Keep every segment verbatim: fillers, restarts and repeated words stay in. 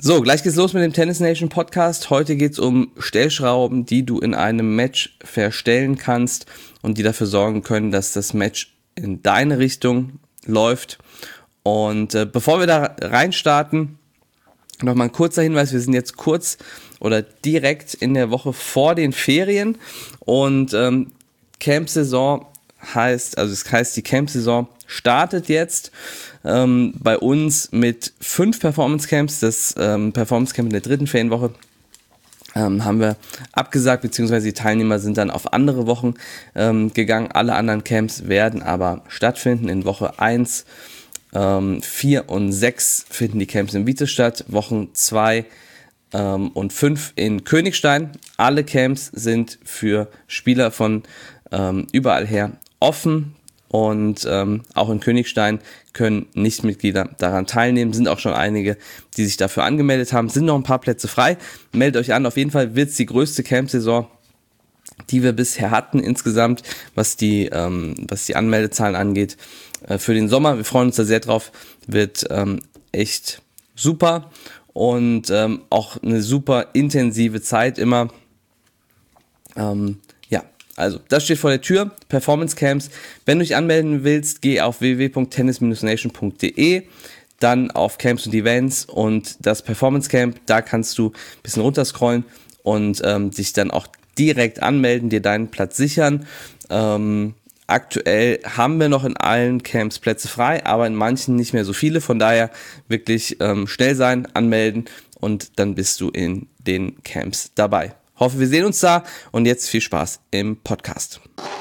So, gleich geht's los mit dem Tennis Nation Podcast. Heute geht's um Stellschrauben, die du in einem Match verstellen kannst und die dafür sorgen können, dass das Match in deine Richtung läuft. Und äh, bevor wir da reinstarten, nochmal ein kurzer Hinweis. Wir sind jetzt kurz oder direkt in der Woche vor den Ferien und ähm, Camp-Saison heißt, also es heißt, die Camp-Saison startet jetzt ähm, bei uns mit fünf Performance-Camps. Das ähm, Performance-Camp in der dritten Ferienwoche ähm, haben wir abgesagt, beziehungsweise die Teilnehmer sind dann auf andere Wochen ähm, gegangen. Alle anderen Camps werden aber stattfinden. In Woche eins, vier und sechs finden die Camps in Wietze statt. Wochen zwei ähm, und fünf in Königstein. Alle Camps sind für Spieler von ähm, überall her offen. Und ähm, auch in Königstein können Nichtmitglieder daran teilnehmen. Sind auch schon einige, die sich dafür angemeldet haben. Sind noch ein paar Plätze frei. Meldet euch an. Auf jeden Fall wird es die größte Campsaison, die wir bisher hatten insgesamt, was die, ähm, was die Anmeldezahlen angeht, äh, für den Sommer. Wir freuen uns da sehr drauf. Wird ähm, echt super und ähm, auch eine super intensive Zeit immer. Ähm, ja. Also, das steht vor der Tür, Performance Camps. Wenn du dich anmelden willst, geh auf w w w punkt tennis nation punkt d e, dann auf Camps und Events und das Performance Camp, da kannst du ein bisschen runterscrollen und ähm, dich dann auch direkt anmelden, dir deinen Platz sichern. Ähm, aktuell haben wir noch in allen Camps Plätze frei, aber in manchen nicht mehr so viele, von daher wirklich ähm, schnell sein, anmelden und dann bist du in den Camps dabei. Hoffe, wir sehen uns da und jetzt viel Spaß im Podcast.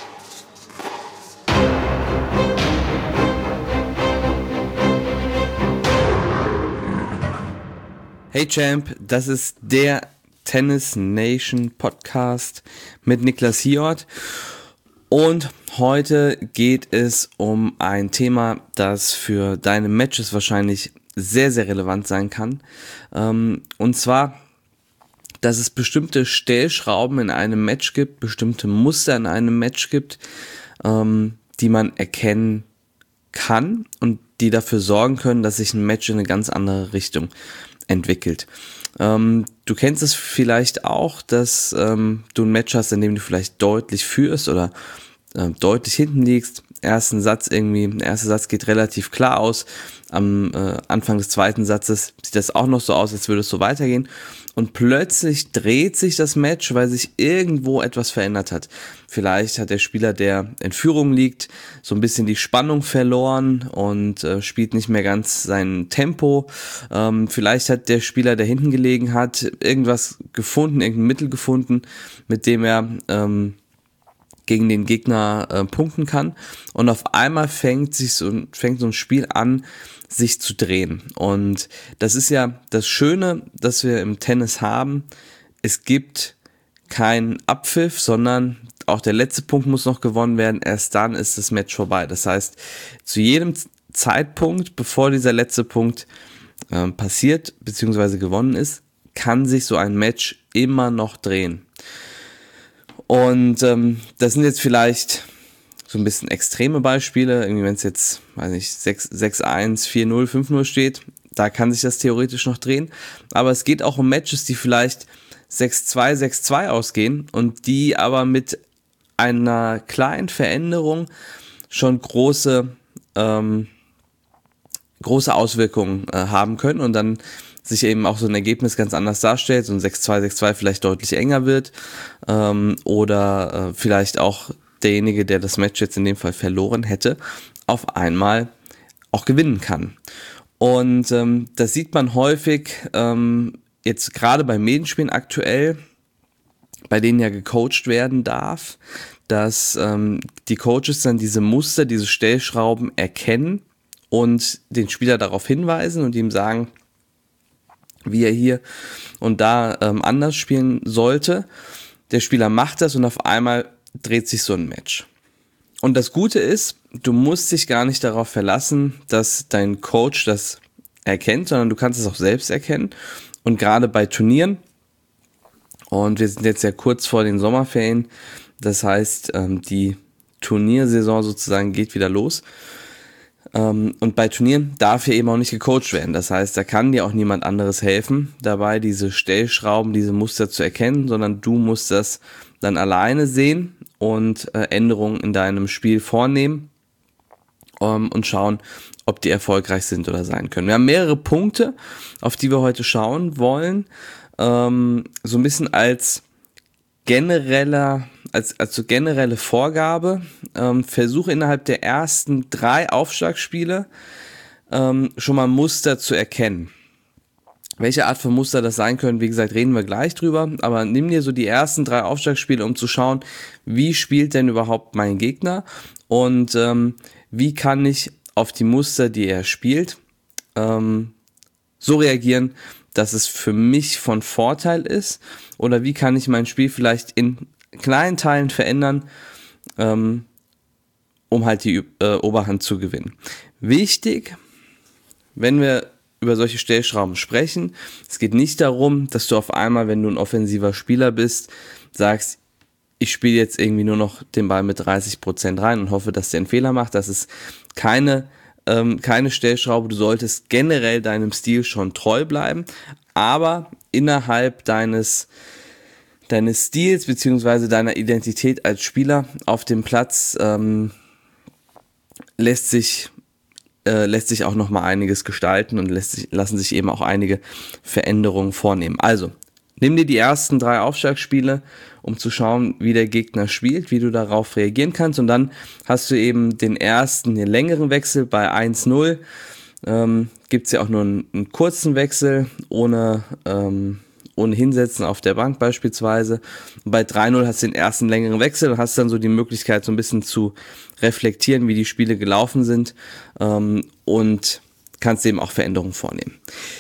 Hey Champ, das ist der Tennis Nation Podcast mit Niklas Hiort und heute geht es um ein Thema, das für deine Matches wahrscheinlich sehr, sehr relevant sein kann, und zwar dass es bestimmte Stellschrauben in einem Match gibt, bestimmte Muster in einem Match gibt, ähm, die man erkennen kann und die dafür sorgen können, dass sich ein Match in eine ganz andere Richtung entwickelt. Ähm, du kennst es vielleicht auch, dass ähm, du ein Match hast, in dem du vielleicht deutlich führst oder äh, deutlich hinten liegst. Ersten Satz irgendwie, der erste Satz geht relativ klar aus. Am äh, Anfang des zweiten Satzes sieht das auch noch so aus, als würde es so weitergehen. Und plötzlich dreht sich das Match, weil sich irgendwo etwas verändert hat. Vielleicht hat der Spieler, der in Führung liegt, so ein bisschen die Spannung verloren und äh, spielt nicht mehr ganz sein Tempo. Ähm, vielleicht hat der Spieler, der hinten gelegen hat, irgendwas gefunden, irgendein Mittel gefunden, mit dem er ähm, gegen den Gegner äh, punkten kann. Und auf einmal fängt sich so, fängt so ein Spiel an, sich zu drehen. Und das ist ja das Schöne, dass wir im Tennis haben. Es gibt keinen Abpfiff, sondern auch der letzte Punkt muss noch gewonnen werden. Erst dann ist das Match vorbei. Das heißt, zu jedem Zeitpunkt, bevor dieser letzte Punkt äh, passiert bzw. gewonnen ist, kann sich so ein Match immer noch drehen. Und ähm, das sind jetzt vielleicht so ein bisschen extreme Beispiele, irgendwie wenn es jetzt, weiß nicht, sechs eins, vier null, fünf null steht, da kann sich das theoretisch noch drehen. Aber es geht auch um Matches, die vielleicht sechs zwei, sechs zwei ausgehen und die aber mit einer kleinen Veränderung schon große, ähm, große Auswirkungen äh, haben können und dann sich eben auch so ein Ergebnis ganz anders darstellt, so ein sechs zwei, sechs zwei vielleicht deutlich enger wird ähm, oder äh, vielleicht auch derjenige, der das Match jetzt in dem Fall verloren hätte, auf einmal auch gewinnen kann. Und ähm, das sieht man häufig ähm, jetzt gerade bei Medenspielen aktuell, bei denen ja gecoacht werden darf, dass ähm, die Coaches dann diese Muster, diese Stellschrauben erkennen und den Spieler darauf hinweisen und ihm sagen, wie er hier und da ähm, anders spielen sollte. Der Spieler macht das und auf einmal dreht sich so ein Match. Und das Gute ist, du musst dich gar nicht darauf verlassen, dass dein Coach das erkennt, sondern du kannst es auch selbst erkennen. Und gerade bei Turnieren, und wir sind jetzt ja kurz vor den Sommerferien, das heißt, ähm, die Turniersaison sozusagen geht wieder los, Ähm, und bei Turnieren darf hier eben auch nicht gecoacht werden. Das heißt, da kann dir auch niemand anderes helfen, dabei diese Stellschrauben, diese Muster zu erkennen, sondern du musst das dann alleine sehen und äh, Änderungen in deinem Spiel vornehmen ähm, und schauen, ob die erfolgreich sind oder sein können. Wir haben mehrere Punkte, auf die wir heute schauen wollen. Ähm, so ein bisschen als genereller, als, als so generelle Vorgabe, ähm, versuche innerhalb der ersten drei Aufschlagspiele ähm, schon mal Muster zu erkennen. Welche Art von Muster das sein können, wie gesagt, reden wir gleich drüber, aber nimm dir so die ersten drei Aufschlagspiele, um zu schauen, wie spielt denn überhaupt mein Gegner und ähm, wie kann ich auf die Muster, die er spielt, ähm, so reagieren, dass es für mich von Vorteil ist, oder wie kann ich mein Spiel vielleicht in kleinen Teilen verändern, ähm, um halt die äh, Oberhand zu gewinnen. Wichtig, wenn wir über solche Stellschrauben sprechen, es geht nicht darum, dass du auf einmal, wenn du ein offensiver Spieler bist, sagst, ich spiele jetzt irgendwie nur noch den Ball mit dreißig Prozent rein und hoffe, dass der einen Fehler macht. Das ist keine Ähm, keine Stellschraube, du solltest generell deinem Stil schon treu bleiben, aber innerhalb deines, deines Stils bzw. deiner Identität als Spieler auf dem Platz ähm, lässt sich, äh, lässt sich auch nochmal einiges gestalten und lässt sich, lassen sich eben auch einige Veränderungen vornehmen. Also, nimm dir die ersten drei Aufschlagspiele, um zu schauen, wie der Gegner spielt, wie du darauf reagieren kannst. Und dann hast du eben den ersten, den längeren Wechsel bei eins null. Ähm, gibt es ja auch nur einen, einen kurzen Wechsel, ohne, ähm, ohne Hinsetzen auf der Bank beispielsweise. Und bei drei null hast du den ersten längeren Wechsel und hast dann so die Möglichkeit, so ein bisschen zu reflektieren, wie die Spiele gelaufen sind, ähm, und kannst eben auch Veränderungen vornehmen.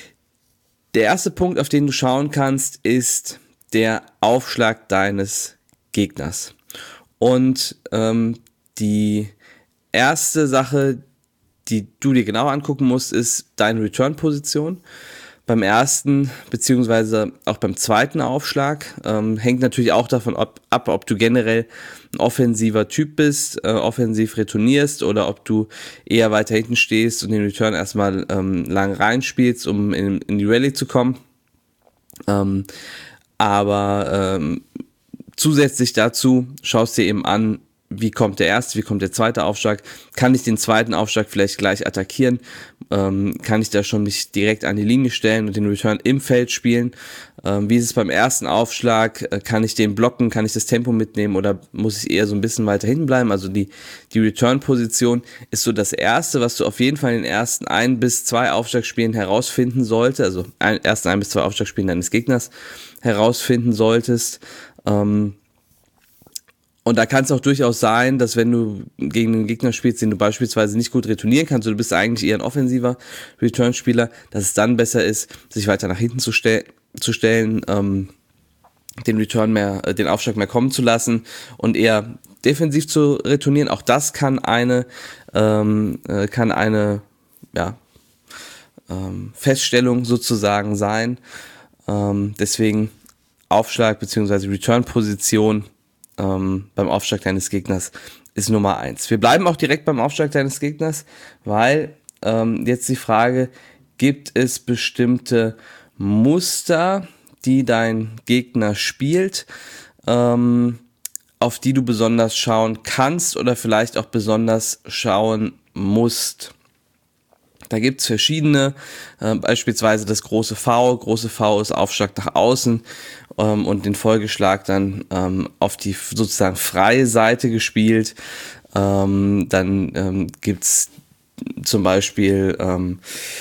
Der erste Punkt, auf den du schauen kannst, ist der Aufschlag deines Gegners. Und ähm, die erste Sache, die du dir genau angucken musst, ist deine Return-Position. Beim ersten beziehungsweise auch beim zweiten Aufschlag ähm, hängt natürlich auch davon ab, ab, ob du generell ein offensiver Typ bist, äh, offensiv retournierst oder ob du eher weiter hinten stehst und den Return erstmal ähm, lang reinspielst, um in, in die Rallye zu kommen. Ähm, aber ähm, zusätzlich dazu schaust dir eben an, wie kommt der erste, wie kommt der zweite Aufschlag, kann ich den zweiten Aufschlag vielleicht gleich attackieren, ähm, kann ich da schon mich direkt an die Linie stellen und den Return im Feld spielen, ähm, wie ist es beim ersten Aufschlag, äh, kann ich den blocken, kann ich das Tempo mitnehmen oder muss ich eher so ein bisschen weiter hinten bleiben, also die, die Return-Position ist so das Erste, was du auf jeden Fall in den ersten ein bis zwei Aufschlagspielen herausfinden solltest, also ein, ersten ein bis zwei Aufschlagspielen deines Gegners herausfinden solltest, ähm, und da kann es auch durchaus sein, dass wenn du gegen einen Gegner spielst, den du beispielsweise nicht gut retournieren kannst, oder du bist eigentlich eher ein offensiver Return-Spieler, dass es dann besser ist, sich weiter nach hinten zu, stell- zu stellen, ähm, den Return mehr, äh, den Aufschlag mehr kommen zu lassen und eher defensiv zu retournieren. Auch das kann eine, ähm, äh, kann eine, ja, ähm, Feststellung sozusagen sein. Ähm, deswegen Aufschlag bzw. Return-Position Ähm, beim Aufschlag deines Gegners ist Nummer eins. Wir bleiben auch direkt beim Aufschlag deines Gegners, weil ähm, jetzt die Frage, gibt es bestimmte Muster, die dein Gegner spielt, ähm, auf die du besonders schauen kannst oder vielleicht auch besonders schauen musst. Da gibt es verschiedene, äh, beispielsweise das große V. Große V ist Aufschlag nach außen ähm, und den Folgeschlag dann ähm, auf die sozusagen freie Seite gespielt. Ähm, dann ähm, gibt es zum Beispiel ähm,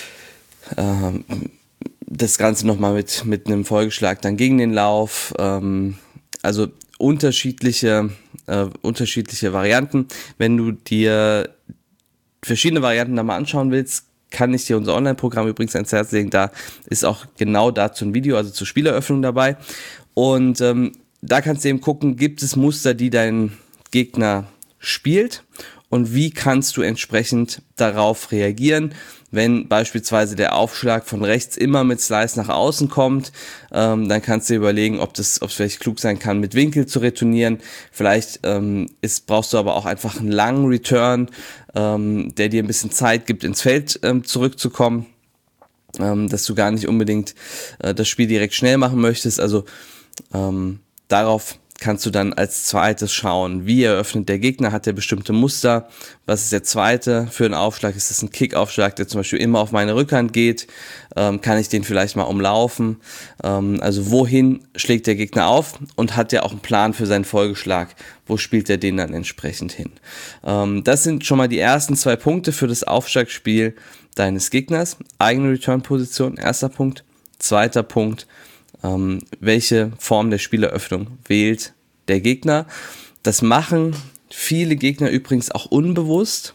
ähm, das Ganze nochmal mit, mit einem Folgeschlag dann gegen den Lauf. Ähm, also unterschiedliche, äh, unterschiedliche Varianten. Wenn du dir verschiedene Varianten da mal anschauen willst, kann ich dir unser Online-Programm übrigens ans Herz legen. Da ist auch genau dazu ein Video, also zur Spieleröffnung dabei. Und ähm, da kannst du eben gucken, gibt es Muster, die dein Gegner spielt und wie kannst du entsprechend darauf reagieren, wenn beispielsweise der Aufschlag von rechts immer mit Slice nach außen kommt, ähm, dann kannst du dir überlegen, ob das, ob es vielleicht klug sein kann, mit Winkel zu retournieren. Vielleicht ähm, ist, brauchst du aber auch einfach einen langen Return, ähm, der dir ein bisschen Zeit gibt, ins Feld ähm, zurückzukommen, ähm, dass du gar nicht unbedingt äh, das Spiel direkt schnell machen möchtest. Also ähm, darauf kannst du dann als zweites schauen, wie eröffnet der Gegner, hat der bestimmte Muster, was ist der zweite für einen Aufschlag, ist das ein Kick-Aufschlag, der zum Beispiel immer auf meine Rückhand geht, ähm, kann ich den vielleicht mal umlaufen, ähm, also wohin schlägt der Gegner auf und hat der auch einen Plan für seinen Folgeschlag, wo spielt er den dann entsprechend hin. Ähm, das sind schon mal die ersten zwei Punkte für das Aufschlagspiel deines Gegners, eigene Return-Position, erster Punkt, zweiter Punkt, Ähm, welche Form der Spieleröffnung wählt der Gegner. Das machen viele Gegner übrigens auch unbewusst.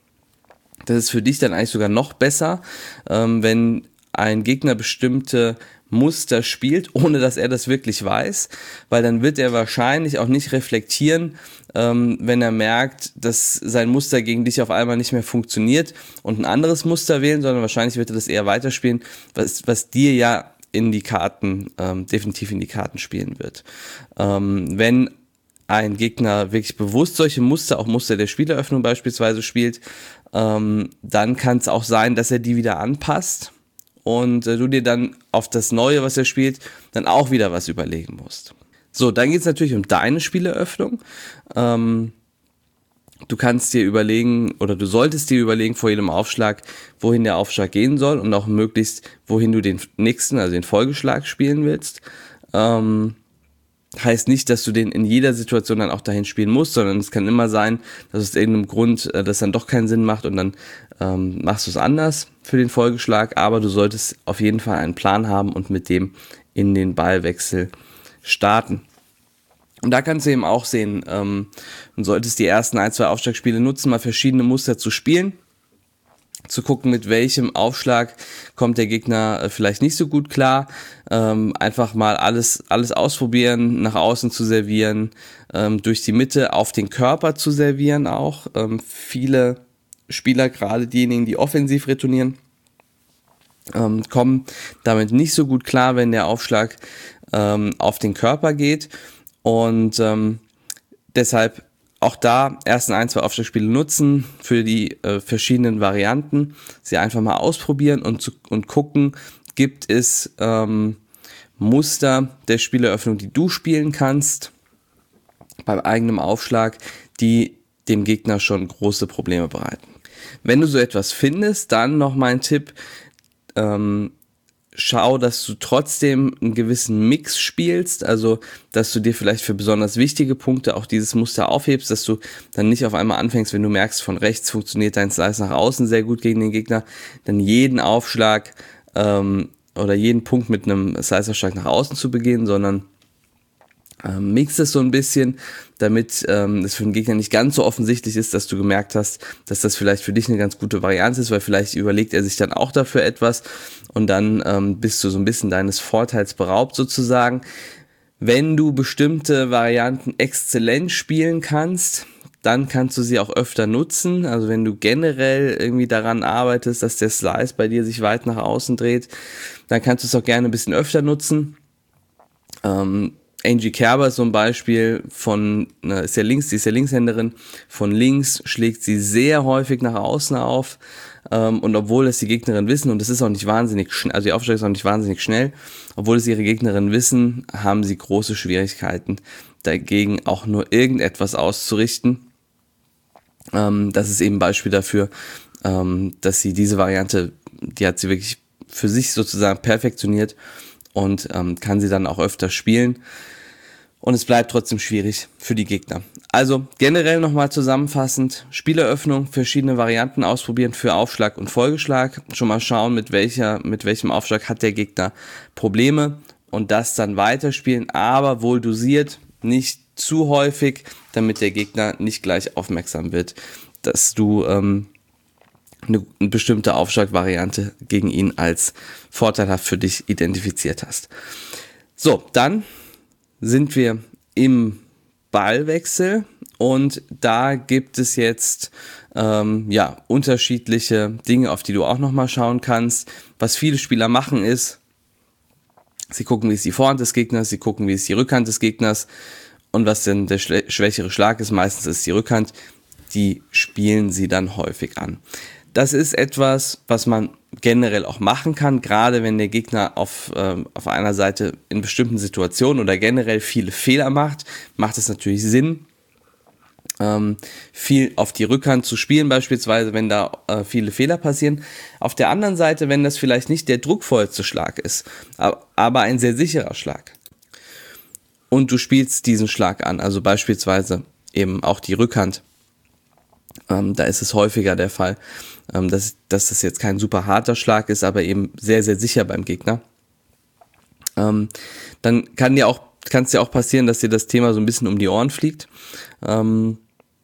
Das ist für dich dann eigentlich sogar noch besser, ähm, wenn ein Gegner bestimmte Muster spielt, ohne dass er das wirklich weiß, weil dann wird er wahrscheinlich auch nicht reflektieren, ähm, wenn er merkt, dass sein Muster gegen dich auf einmal nicht mehr funktioniert und ein anderes Muster wählen, sondern wahrscheinlich wird er das eher weiterspielen, was, was dir ja in die Karten, ähm, definitiv in die Karten spielen wird. Ähm, wenn ein Gegner wirklich bewusst solche Muster, auch Muster der Spieleröffnung beispielsweise spielt, ähm, dann kann es auch sein, dass er die wieder anpasst und äh, du dir dann auf das Neue, was er spielt, dann auch wieder was überlegen musst. So, dann geht es natürlich um deine Spieleröffnung. Ähm, Du kannst dir überlegen oder du solltest dir überlegen vor jedem Aufschlag, wohin der Aufschlag gehen soll und auch möglichst, wohin du den nächsten, also den Folgeschlag spielen willst. Ähm, heißt nicht, dass du den in jeder Situation dann auch dahin spielen musst, sondern es kann immer sein, dass aus irgendeinem Grund äh, das dann doch keinen Sinn macht und dann ähm, machst du es anders für den Folgeschlag, aber du solltest auf jeden Fall einen Plan haben und mit dem in den Ballwechsel starten. Und da kannst du eben auch sehen, ähm, du solltest die ersten ein, zwei Aufschlagspiele nutzen, mal verschiedene Muster zu spielen, zu gucken, mit welchem Aufschlag kommt der Gegner äh, vielleicht nicht so gut klar, ähm, einfach mal alles alles ausprobieren, nach außen zu servieren, ähm, durch die Mitte auf den Körper zu servieren auch. Ähm, viele Spieler, gerade diejenigen, die offensiv retournieren, ähm, kommen damit nicht so gut klar, wenn der Aufschlag ähm, auf den Körper geht. Und ähm, deshalb auch da ersten ein, zwei Aufschlagspiele nutzen für die äh, verschiedenen Varianten, sie einfach mal ausprobieren und, zu, und gucken, gibt es ähm, Muster der Spieleröffnung, die du spielen kannst beim eigenen Aufschlag, die dem Gegner schon große Probleme bereiten. Wenn du so etwas findest, dann noch mein Tipp, ähm, schau, dass du trotzdem einen gewissen Mix spielst, also dass du dir vielleicht für besonders wichtige Punkte auch dieses Muster aufhebst, dass du dann nicht auf einmal anfängst, wenn du merkst, von rechts funktioniert dein Slice nach außen sehr gut gegen den Gegner, dann jeden Aufschlag ähm, oder jeden Punkt mit einem Slice-Aufschlag nach außen zu begehen, sondern ähm, mix es so ein bisschen, damit ähm, es für den Gegner nicht ganz so offensichtlich ist, dass du gemerkt hast, dass das vielleicht für dich eine ganz gute Variante ist, weil vielleicht überlegt er sich dann auch dafür etwas und dann ähm, bist du so ein bisschen deines Vorteils beraubt sozusagen. Wenn du bestimmte Varianten exzellent spielen kannst, dann kannst du sie auch öfter nutzen. Also wenn du generell irgendwie daran arbeitest, dass der Slice bei dir sich weit nach außen dreht, dann kannst du es auch gerne ein bisschen öfter nutzen. Ähm, Angie Kerber ist so ein Beispiel von, ne, ist ja links, die ist ja Linkshänderin, von links schlägt sie sehr häufig nach außen auf, ähm, und obwohl es die Gegnerin wissen, und das ist auch nicht wahnsinnig schnell, also die Aufschläge ist auch nicht wahnsinnig schnell, obwohl es ihre Gegnerin wissen, haben sie große Schwierigkeiten dagegen auch nur irgendetwas auszurichten. Ähm, das ist eben ein Beispiel dafür, ähm, dass sie diese Variante, die hat sie wirklich für sich sozusagen perfektioniert und ähm, kann sie dann auch öfter spielen. Und es bleibt trotzdem schwierig für die Gegner. Also generell nochmal zusammenfassend, Spieleröffnung, verschiedene Varianten ausprobieren für Aufschlag und Folgeschlag. Schon mal schauen, mit welcher, mit welchem Aufschlag hat der Gegner Probleme und das dann weiterspielen, aber wohl dosiert, nicht zu häufig, damit der Gegner nicht gleich aufmerksam wird, dass du ähm, eine, eine bestimmte Aufschlagvariante gegen ihn als vorteilhaft für dich identifiziert hast. So, dann sind wir im Ballwechsel und da gibt es jetzt ähm, ja, unterschiedliche Dinge, auf die du auch nochmal schauen kannst. Was viele Spieler machen ist, sie gucken, wie ist die Vorhand des Gegners, sie gucken, wie ist die Rückhand des Gegners und was denn der schwächere Schlag ist, meistens ist die Rückhand, die spielen sie dann häufig an. Das ist etwas, was man generell auch machen kann, gerade wenn der Gegner auf, ähm, auf einer Seite in bestimmten Situationen oder generell viele Fehler macht, macht es natürlich Sinn, ähm, viel auf die Rückhand zu spielen, beispielsweise, wenn da äh, viele Fehler passieren. Auf der anderen Seite, wenn das vielleicht nicht der druckvollste Schlag ist, aber ein sehr sicherer Schlag und du spielst diesen Schlag an, also beispielsweise eben auch die Rückhand, ähm, da ist es häufiger der Fall, ähm, dass, dass das jetzt kein super harter Schlag ist, aber eben sehr, sehr sicher beim Gegner. Ähm, dann kann dir auch, kann es dir auch passieren, dass dir das Thema so ein bisschen um die Ohren fliegt, ähm,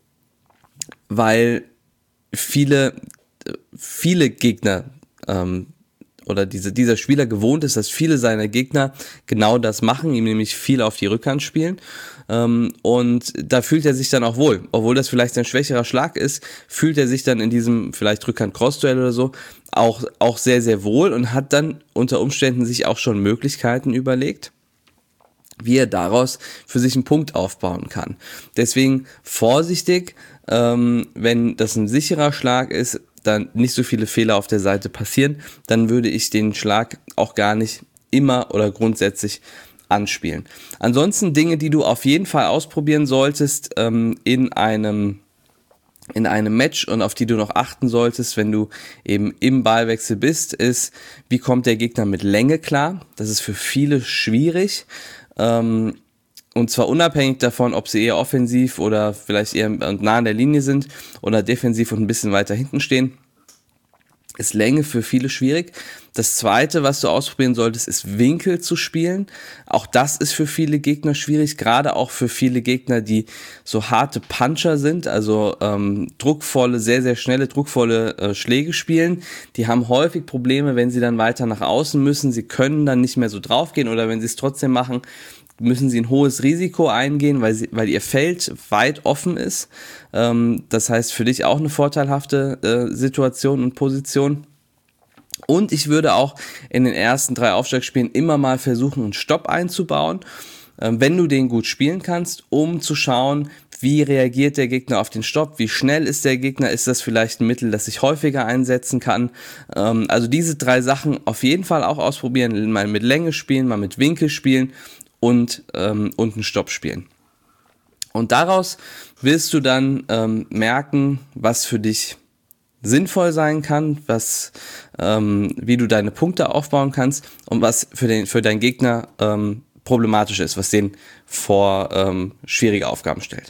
weil viele, viele Gegner ähm, oder diese, dieser Spieler gewohnt ist, dass viele seiner Gegner genau das machen, ihm nämlich viel auf die Rückhand spielen. Ähm, und da fühlt er sich dann auch wohl. Obwohl das vielleicht ein schwächerer Schlag ist, fühlt er sich dann in diesem vielleicht Rückhand-Cross-Duell oder so auch, auch sehr, sehr wohl und hat dann unter Umständen sich auch schon Möglichkeiten überlegt, wie er daraus für sich einen Punkt aufbauen kann. Deswegen vorsichtig, ähm, wenn das ein sicherer Schlag ist, dann nicht so viele Fehler auf der Seite passieren, dann würde ich den Schlag auch gar nicht immer oder grundsätzlich anspielen. Ansonsten Dinge, die du auf jeden Fall ausprobieren solltest ähm, in einem in einem Match und auf die du noch achten solltest, wenn du eben im Ballwechsel bist, ist, wie kommt der Gegner mit Länge klar? Das ist für viele schwierig. Ähm, Und zwar unabhängig davon, ob sie eher offensiv oder vielleicht eher nah an der Linie sind oder defensiv und ein bisschen weiter hinten stehen, ist Länge für viele schwierig. Das Zweite, was du ausprobieren solltest, ist Winkel zu spielen. Auch das ist für viele Gegner schwierig, gerade auch für viele Gegner, die so harte Puncher sind, also ähm, druckvolle, sehr, sehr schnelle, druckvolle äh, Schläge spielen. Die haben häufig Probleme, wenn sie dann weiter nach außen müssen. Sie können dann nicht mehr so draufgehen oder wenn sie es trotzdem machen, müssen sie ein hohes Risiko eingehen, weil, sie, weil ihr Feld weit offen ist. Ähm, das heißt für dich auch eine vorteilhafte äh, Situation und Position. Und ich würde auch in den ersten drei Aufschlagspielen immer mal versuchen, einen Stopp einzubauen, ähm, wenn du den gut spielen kannst, um zu schauen, wie reagiert der Gegner auf den Stopp, wie schnell ist der Gegner, ist das vielleicht ein Mittel, das ich häufiger einsetzen kann. Ähm, also diese drei Sachen auf jeden Fall auch ausprobieren, mal mit Länge spielen, mal mit Winkel spielen und, ähm, und einen Stopp spielen. Und daraus wirst du dann ähm, merken, was für dich sinnvoll sein kann, was, ähm, wie du deine Punkte aufbauen kannst und was für den für deinen Gegner ähm, problematisch ist, was den vor ähm, schwierige Aufgaben stellt.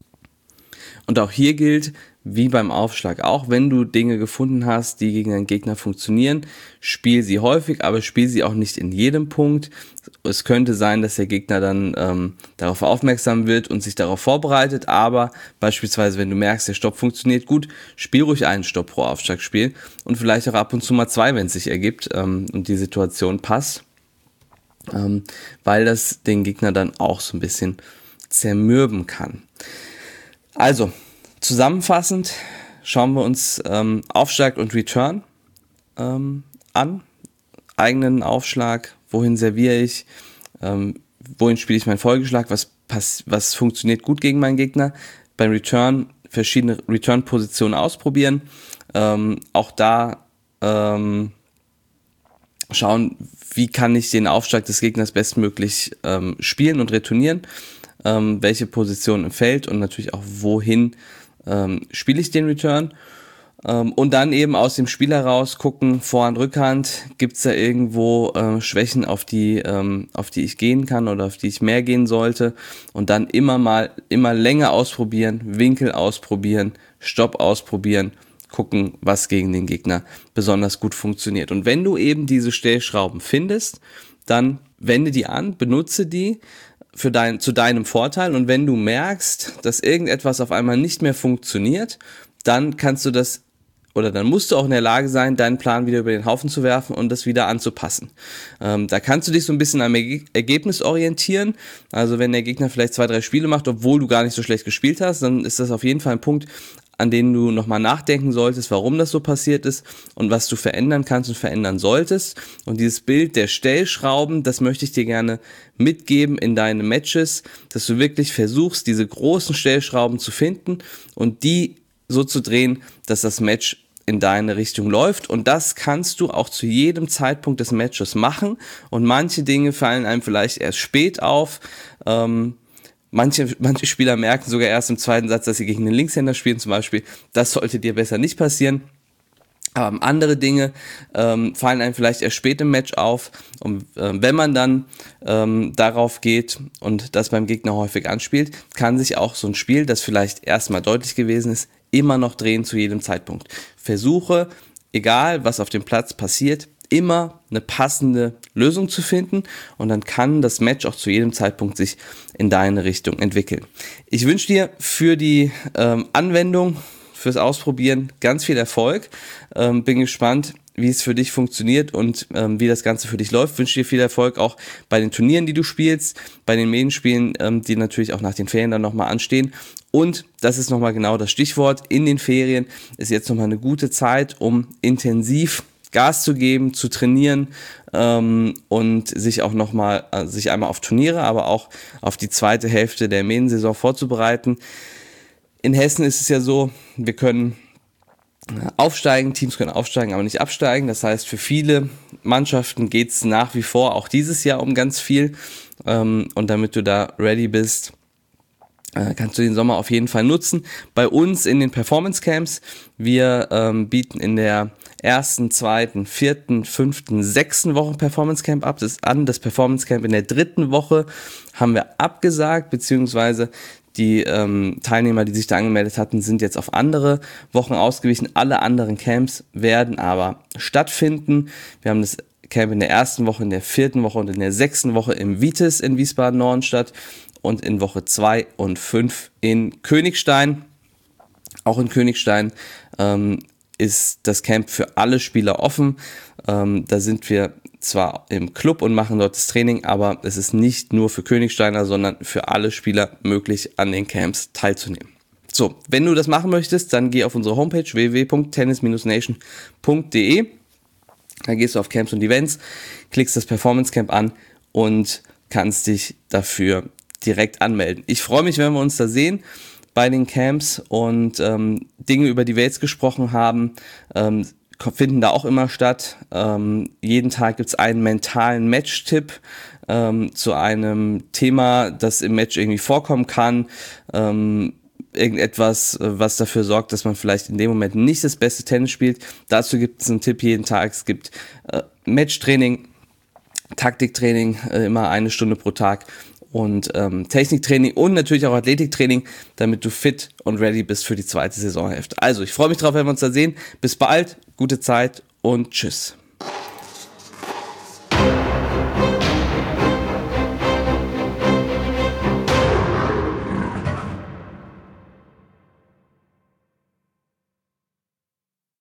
Und auch hier gilt, wie beim Aufschlag auch, wenn du Dinge gefunden hast, die gegen einen Gegner funktionieren, spiel sie häufig, aber spiel sie auch nicht in jedem Punkt. Es könnte sein, dass der Gegner dann ähm, darauf aufmerksam wird und sich darauf vorbereitet, aber beispielsweise, wenn du merkst, der Stopp funktioniert gut, spiel ruhig einen Stopp pro Aufschlagspiel und vielleicht auch ab und zu mal zwei, wenn es sich ergibt ähm, und die Situation passt, ähm, weil das den Gegner dann auch so ein bisschen zermürben kann. Also, zusammenfassend schauen wir uns ähm, Aufschlag und Return ähm, an. Eigenen Aufschlag, wohin serviere ich, ähm, wohin spiele ich meinen Folgeschlag, was, pass- was funktioniert gut gegen meinen Gegner. Beim Return verschiedene Return-Positionen ausprobieren. Ähm, auch da ähm, schauen, wie kann ich den Aufschlag des Gegners bestmöglich ähm, spielen und retournieren. Ähm, welche Position im Feld und natürlich auch wohin ähm, spiele ich den Return ähm, und dann eben aus dem Spiel heraus gucken, Vorhand, Rückhand, gibt es da irgendwo äh, Schwächen, auf die, ähm, auf die ich gehen kann oder auf die ich mehr gehen sollte und dann immer mal, immer länger ausprobieren, Winkel ausprobieren, Stopp ausprobieren, gucken, was gegen den Gegner besonders gut funktioniert. Und wenn du eben diese Stellschrauben findest, dann wende die an, benutze die für dein, zu deinem Vorteil und wenn du merkst, dass irgendetwas auf einmal nicht mehr funktioniert, dann kannst du das oder dann musst du auch in der Lage sein, deinen Plan wieder über den Haufen zu werfen und das wieder anzupassen. Ähm, da kannst du dich so ein bisschen am Erge- Ergebnis orientieren. Also wenn der Gegner vielleicht zwei, drei Spiele macht, obwohl du gar nicht so schlecht gespielt hast, dann ist das auf jeden Fall ein Punkt, an denen du nochmal nachdenken solltest, warum das so passiert ist und was du verändern kannst und verändern solltest. Und dieses Bild der Stellschrauben, das möchte ich dir gerne mitgeben in deine Matches, dass du wirklich versuchst, diese großen Stellschrauben zu finden und die so zu drehen, dass das Match in deine Richtung läuft, und das kannst du auch zu jedem Zeitpunkt des Matches machen, und manche Dinge fallen einem vielleicht erst spät auf. ähm, Manche, manche Spieler merken sogar erst im zweiten Satz, dass sie gegen einen Linkshänder spielen zum Beispiel. Das sollte dir besser nicht passieren. Aber andere Dinge ähm, fallen einem vielleicht erst spät im Match auf. Und äh, wenn man dann ähm, darauf geht und das beim Gegner häufig anspielt, kann sich auch so ein Spiel, das vielleicht erstmal deutlich gewesen ist, immer noch drehen zu jedem Zeitpunkt. Versuche, egal was auf dem Platz passiert, immer eine passende Lösung zu finden, und dann kann das Match auch zu jedem Zeitpunkt sich in deine Richtung entwickeln. Ich wünsche dir für die ähm, Anwendung, fürs Ausprobieren ganz viel Erfolg. Ähm, bin gespannt, wie es für dich funktioniert und ähm, wie das Ganze für dich läuft. Wünsche dir viel Erfolg auch bei den Turnieren, die du spielst, bei den Medienspielen, ähm, die natürlich auch nach den Ferien dann nochmal anstehen. Und das ist nochmal genau das Stichwort: in den Ferien ist jetzt nochmal eine gute Zeit, um intensiv Gas zu geben, zu trainieren ähm, und sich auch nochmal, also sich einmal auf Turniere, aber auch auf die zweite Hälfte der Mediensaison vorzubereiten. In Hessen ist es ja so, wir können aufsteigen, Teams können aufsteigen, aber nicht absteigen. Das heißt, für viele Mannschaften geht es nach wie vor auch dieses Jahr um ganz viel. Ähm, und damit du da ready bist, äh, kannst du den Sommer auf jeden Fall nutzen. Bei uns in den Performance Camps, wir ähm, bieten in der ersten, zweiten, vierten, fünften, sechsten Woche Performance Camp ab. Das ist an das Performance Camp in der dritten Woche haben wir abgesagt, beziehungsweise die ähm, Teilnehmer, die sich da angemeldet hatten, sind jetzt auf andere Wochen ausgewichen. Alle anderen Camps werden aber stattfinden. Wir haben das Camp in der ersten Woche, in der vierten Woche und in der sechsten Woche im Vitis in Wiesbaden-Norden statt und in Woche zwei und fünf in Königstein. Auch in Königstein ähm, ist das Camp für alle Spieler offen. Ähm, da sind wir zwar im Club und machen dort das Training, aber es ist nicht nur für Königsteiner, sondern für alle Spieler möglich, an den Camps teilzunehmen. So, wenn du das machen möchtest, dann geh auf unsere Homepage w w w punkt tennis nation punkt d e. Da gehst du auf Camps und Events, klickst das Performance Camp an und kannst dich dafür direkt anmelden. Ich freue mich, wenn wir uns da sehen bei den Camps, und ähm, Dinge, über die wir jetzt gesprochen haben, ähm, finden da auch immer statt. Ähm, jeden Tag gibt es einen mentalen Match-Tipp ähm, zu einem Thema, das im Match irgendwie vorkommen kann. Ähm, irgendetwas, was dafür sorgt, dass man vielleicht in dem Moment nicht das beste Tennis spielt. Dazu gibt es einen Tipp jeden Tag. Es gibt äh, Matchtraining, Taktiktraining, äh, immer eine Stunde pro Tag, und ähm, Techniktraining und natürlich auch Athletiktraining, damit du fit und ready bist für die zweite Saisonhälfte. Also, ich freue mich drauf, wenn wir uns da sehen. Bis bald, gute Zeit und tschüss.